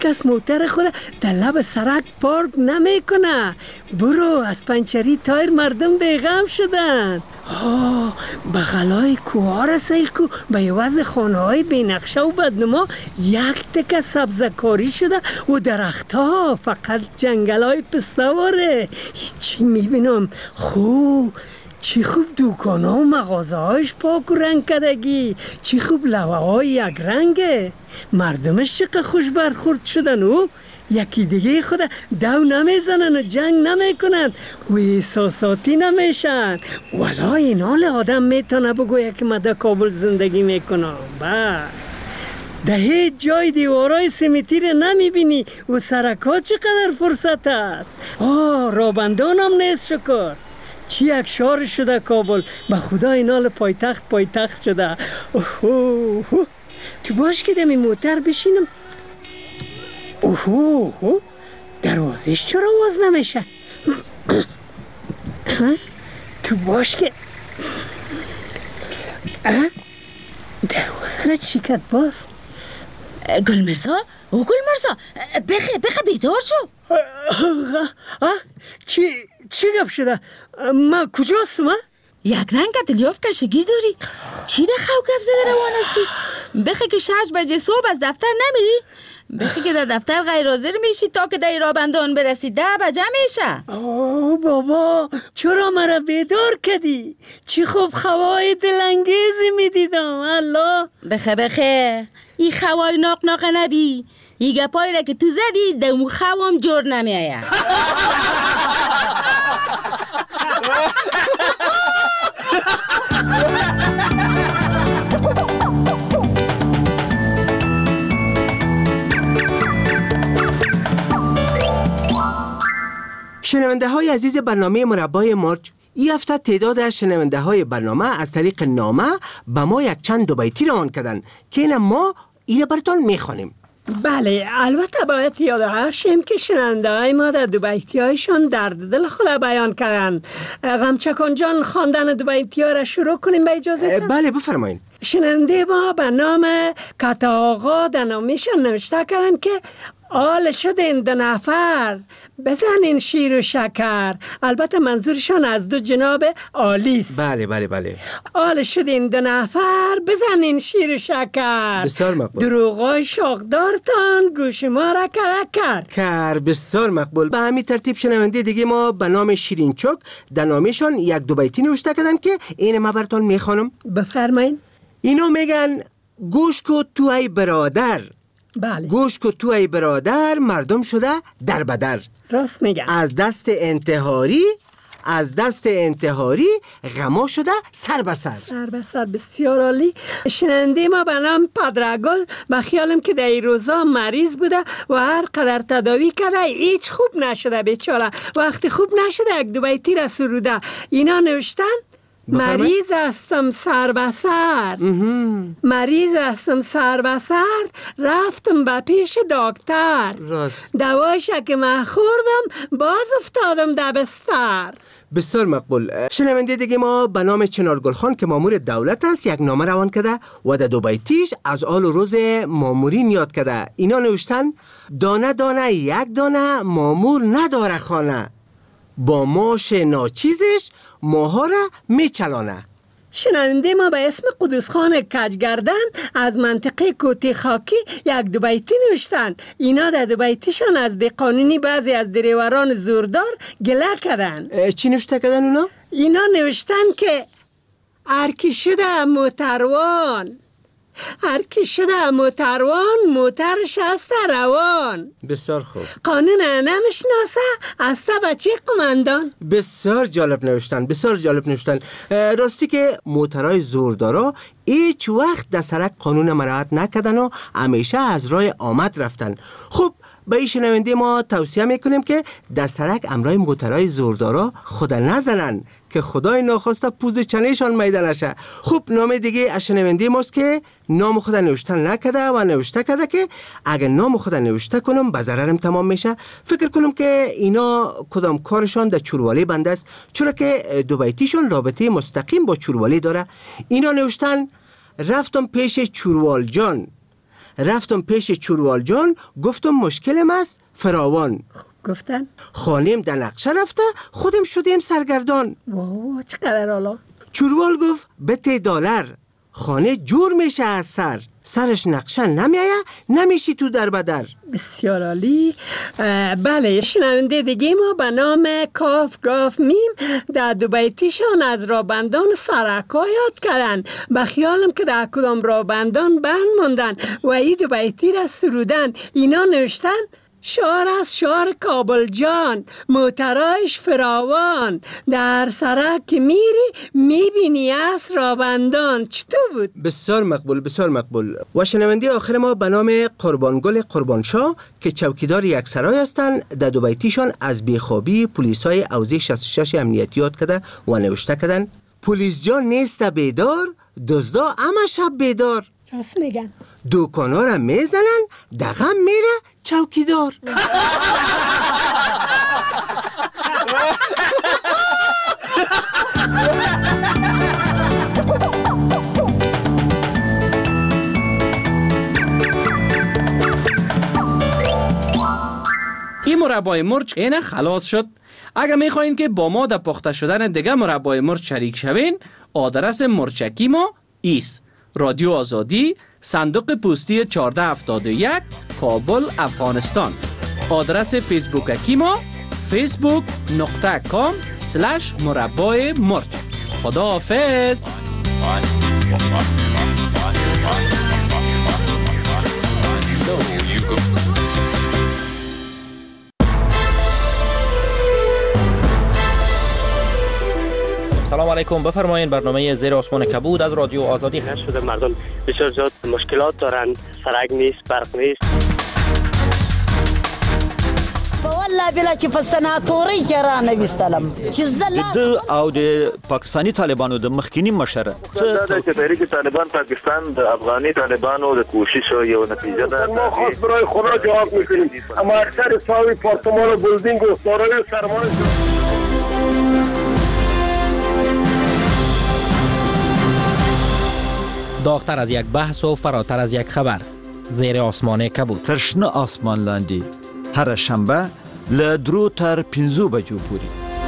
کس موتر خود در لب سرک پارک نمیکنه. برو، از پنچری تایر مردم بیغم شدن. بغلای کوها رسیل کو به عوض خانه های بینقشه و بدنما یک تکه سبزکاری شده و درخت ها فقط جنگل های پسته واره. چی میبینم؟ چی خوب دوکان ها و مغازه هایش پاک و رنگ کدگی، چی خوب لوه های یک رنگه. مردمش چقدر خوش برخورد شدن و یکی دیگه خود دو نمیزنن و جنگ نمیکنن و احساساتی نمیشن. والا این حال آدم میتونه بگوید که من در کابل زندگی میکنم. بس ده هیچ جای دیوارای سیمیتی رو نمیبینی و سرکا چقدر فرصت است. رابندان هم نیست شکر. چی یک شهر شده کابل، به خدا این حال پایتخت شده. تو باش که دمی موتر بشینم. دروازش چرا باز نمیشه؟ تو باش که دروازه را چی کد باز؟ گل مرزا بخه بیدار شو. چی گپ شده؟ ما کجاستم؟ یک رنگ دلیافت کشگی داری. چی ده خو گپ زده روان هستی؟ بخه که 6 بجه صبح از دفتر نمیری؟ بخی که در دفتر غیر حاضر میشی تا که در رابندان برسی 10 بجه میشه. بابا چرا مرا بیدار کردی؟ چی خوب خوای دلانگیزی میدیدم. الله بخه ای خوای ناق نبی. ای گپایی را که تو زدی دمو خوام جور نمیایم. شنونده های عزیز برنامه مربای مرج، این هفته تعداد از شنونده های برنامه از طریق نامه به ما یک چند دو بیتی روان کردن که این ما اینو براتون میخوانیم. بله، البته باید یاد شیم که شنونده های ما در دو بیتی هایشان درد دل خود بیان کردن. غمچکان جان خواندن دو بیتی ها را شروع کنیم به اجازه؟ بله بفرمایین. شنونده ما به نام کتا آقا در نامشان نوشته کردن که آل شدین 2 نفر بزنین شیر و شکر. البته منظورشان از 2 جناب آلیست. بله. آل شدین 2 نفر بزنین شیر و شکر. بسیار مقبول. دروغای شاقدارتان گوش ما را کر. بسیار مقبول. به همین ترتیب شنونده دیگه ما به نام شیرین چک در نامشان 1-2 بیتی نوشته کردن که این ما براتون میخوانم. بفرمایین. اینو میگن گوش کو تو ای برادر. بله. گوش کو تو ای برادر مردم شده در بدر. راست میگن. از دست انتحاری غما شده سر به سر. بسیار عالی. شنونده ما به نام پدرگل به خیالم که در این روزا مریض بوده و هر قدر تداوی کرده هیچ خوب نشده بیچاره. وقتی خوب نشده 1-2 بیتی را سروده. اینا نوشتن مریض هستم سر به سر رفتم به پیش دکتر. راست. دوایش که من خوردم باز افتادم در بستر. بسیار مقبول. شنونده دیگه ما به نام چنار گلخان که مامور دولت است یک نامه روان کرده و در 2 بیتیش از آل و روز مامورین یاد کرده. اینا نوشتن دانه دانه 1 دانه مامور نداره خانه، با ماش ناچیزش ماها را میچلانه. شنونده ما به اسم قدوس خان کجگردن از منطقه کوتی خاکی 1-2 بیتی نوشتن. اینا در 2 بیتیشان از بیقانونی بعضی از دریوران زوردار گله کردن. چی نوشته کردن اونا؟ اینا نوشتن که هرکی شده موتروان موترش هسته روان. بسیار خوب. قانون نمیشناسه هسته بچه قماندان. بسیار جالب نوشتن. راستی که موترهای زوردارا هیچ وقت در سرک قانون مراعات نکردن و همیشه از راه آمد رفتن. خب به این شنونده ما توصیه میکنیم که در سرک امرای موترهای زوردارا خود نزنن که خدای ناخواسته پوز چنهشان میده نشه. خب نام دیگه از شنونده ماست که نام خود نوشته نکده و نوشته کرده که اگر نام خود نوشته کنم به ضررم تمام میشه. فکر کنم که اینا کدام کارشان در چوروالی بنده است، چرا که 2 بیتیشون رابطه مستقیم با چوروالی داره. اینا نوشتن رفتم پیش چوروال جان، رفتم پیش چوروال جان، گفتم مشکلم است فراوان. گفتن؟ خانم در نقشه رفته، خودم شدیم سرگردان. واو چقدر حالا؟ چوروال گفت بته $، خانه جور میشه از سرش نقشه نمیایه، نمیشی تو در بدر. بسیار عالی. بله، شنونده دیگه ما به نام کاف گاف میم در دو بیتیشان از رابندان سرکا یاد کردن. به خیالم که در کدام رابندان بند موندن و این دو بیتی را سرودن. اینا نوشتن: شعر از شعر کابل جان، موترایش فراوان، در سرک که میری میبینی از رابندان. چطور بود؟ بسیار مقبول، بسیار مقبول. و شنونده آخر ما به نام قربانگل قربانشاه که چوکیدار یک سرای هستند، در دو بیتیشان از بیخوابی پلیسای حوزه 66 امنیتی یاد کرده و نوشته کردن: پلیس جان نیست بیدار، دزدا همه شب بیدار. راست میگن. دوکانا را میزنن، دغم میره چوکیدار. این مربای مرچ اینه خلاص شد. اگر میخواین که با ما در پخته شدن دیگه مربای مرچ شریک شوین، آدرس مرچکی ما ایست: رادیو آزادی، صندوق پستی 1471، کابل، افغانستان. آدرس فیسبوکی ما facebook.com/مربای مرچ. خدا حافظ. سلام علیکم، بفرمایید. برنامه زیر آسمان کبود از رادیو آزادی هست. شده مردم بسیار زیاد مشکلات دارن، سرک نیست، برق نیست. والله بلا چې په سناتوري کې را نه وستلم چې زلا د او د پاکستانی طالبانو د مخکینی مشره دا د تحریک طالبان پاکستان د افغاني طالبانو د کوشش یو نتیجه ده. ما خاص برای خدا جواب میکنیم، اما اکثر ساوی پارتمان و بلدینگ و سارای سرمایه داغتر از یک بحث و فراتر از یک خبر. زیر آسمان کبود. ترشنه آسمان لاندی هر شنبه له 3 تر 5 بجو پورې.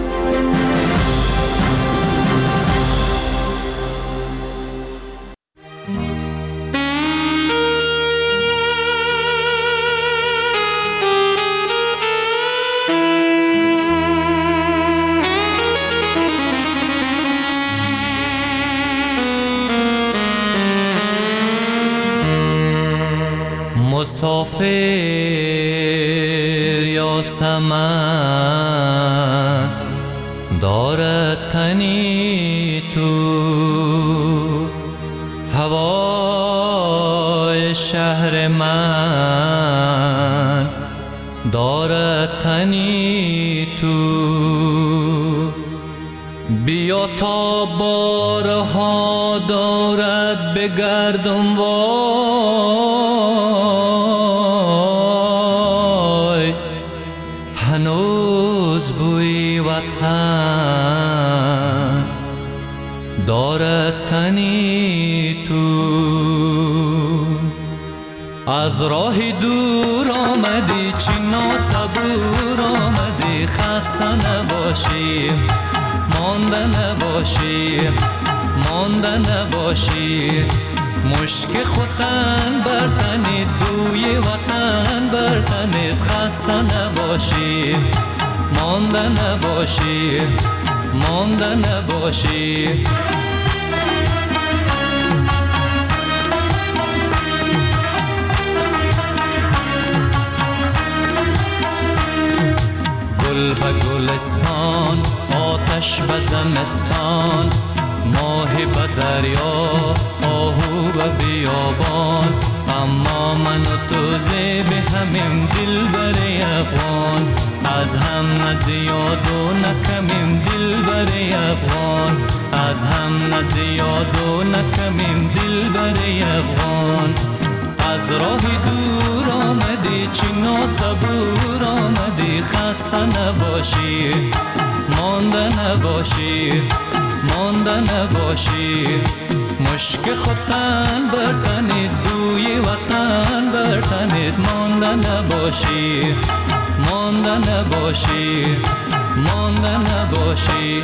مسافر یا سمن دارد تنی تو، هوای شهر من دارد تنی تو. بیا تا بارها دارد بگردم وای، هنوز بوی وطن دارد تنی تو. از راه دور آمدی چی ناصبور آمدی، خسته نباشی مانده نباشی، مانده نباشی. مشک خوتن برتنید، بوی وطن برتنید، خسته نباشی مانده نباشی، مانده نباشی. گل به گلستان، آتش به زمستان، ماه به دریا، آهو به بیابان. اما من و تو زیب همیم دل بر افغان، از هم نزیاد و نکمیم دل بر افغان، از هم نزیاد و نکمیم دل بر افغان. از راه دور آمدی چی ناصبور آمدی، خسته نباشی مانده نباشی، مانده نباشی. مشک خوتن برتنید، بوی بوی وطن بر تنت مانده نباشی، مانده نباشی، مانده نباشی.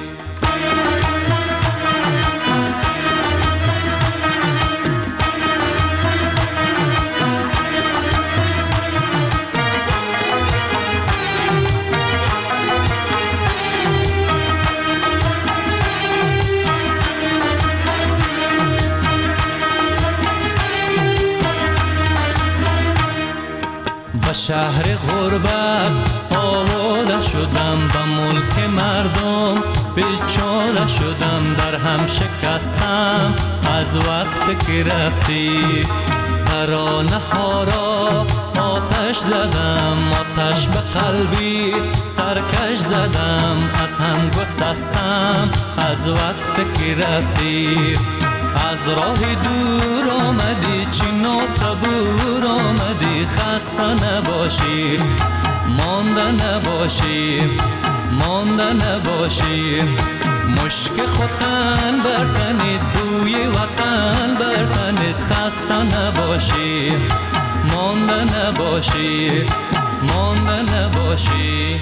به شهر غربت آواره شدم، به ملک مردم بیچاره شدم، در هم شکستم از وقت که رفتی. ترانه ها را آتش زدم، آتش به قلبی سرکش زدم، از هم گسستم از وقت که رفتی. از راه دور آمدی چین و صبور آمدی، خسته نباشی، مانده نباشی، مانده نباشی. مشک خوتن برتنید بوی وطن برتنید، خسته نباشی، مانده نباشی، مانده نباشی.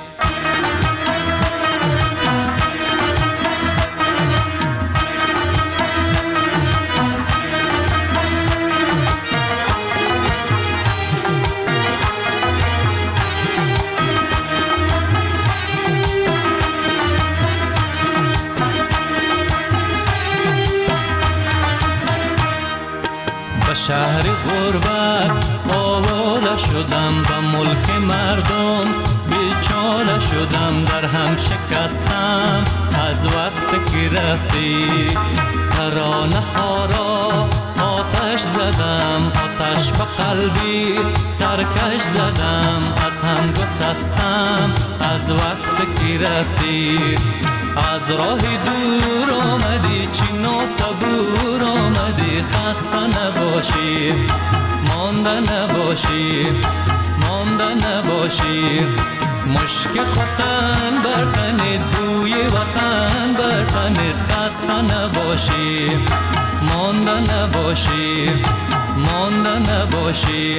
شهر غربت آواره شدم، به ملک مردم بیچاره شدم، در هم شکستم از وقت که رفتی. ترانه ها را آتش زدم، آتش به قلبی سرکش زدم، از هم گسستم از وقت که رفتی. از راه دور آمدی چین و صبور آمدی، خسته نباشی، مانده نباشی، مانده نباشی. مشک خوتن برتنید بوی وطن برتنید، خسته نباشی، مانده نباشی، مانده نباشی.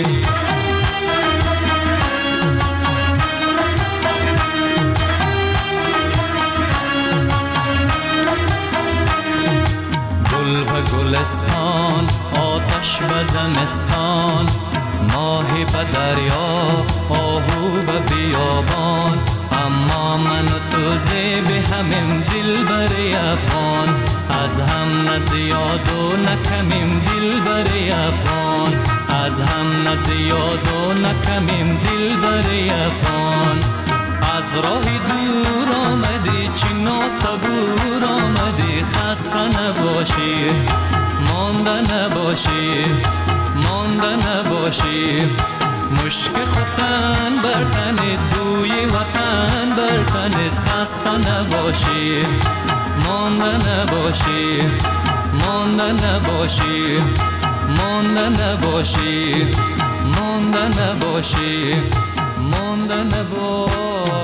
گل به گلستان، آتش به زمستان، ماهی به دریا، آهو به بیابان، اما من و تو زیبی همیم دل بر افغان، از هم نزیاد و نکمیم دل بر افغان، از هم نزیاد و نکمیم دل بر افغان. از راه دور آمدی چین و صبور آمدی، خسته نباشی، مانده نباشی، مانده نباشی. مشک خوتن برتنید بوی وطن برتنید، خسته نباشی، مانده نباشی، مانده نباشی، مانده نباشی، مانده نباشی، مانده نباشی.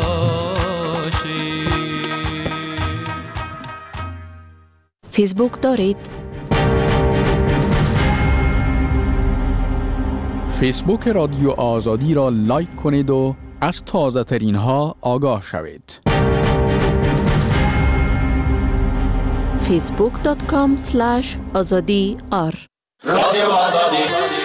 فیسبوک دارید؟ فیسبوک رادیو آزادی را لایک کنید و از تازه ترین ها آگاه شوید. facebook.com/azadi_r رادیو آزادی